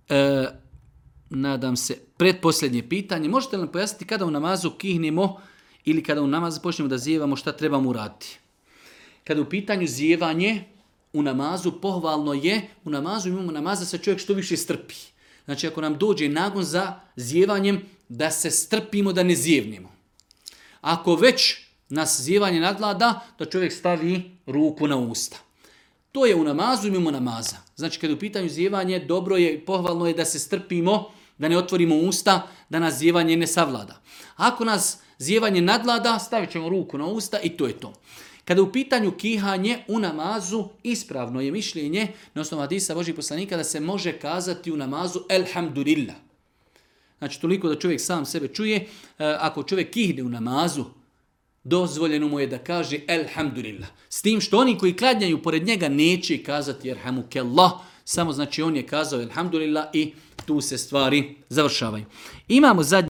nadam se, pretposljednje pitanje. Možete li nam pojasniti kada u namazu kihnemo ili kada u namazu počnemo da zijevamo, šta trebamo uraditi? Kada u pitanju zijevanje u namazu, pohvalno je, u namazu imamo namaza se čovjek što više strpi. Znači ako nam dođe nagon za zijevanjem, da se strpimo, da ne zijevnemo. Ako već nas zijevanje nadvlada, da čovjek stavi ruku na usta. To je u namazu i mimo namaza. Znači kada u pitanju zijevanje, dobro je, pohvalno je da se strpimo, da ne otvorimo usta, da nas zijevanje ne savlada. Ako nas zijevanje nadvlada, stavit ćemo ruku na usta i to je to. Kada u pitanju kihanje u namazu, ispravno je mišljenje na osnovu hadisa Božjih poslanika da se može kazati u namazu elhamdulillah. Znači toliko da čovjek sam sebe čuje. Ako čovjek kihne u namazu, dozvoljeno mu je da kaže elhamdulillah. S tim što oni koji klanjaju pored njega neće kazati jerhamukellah, samo znači on je kazao elhamdulillah i tu se stvari završavaju. Imamo zadnji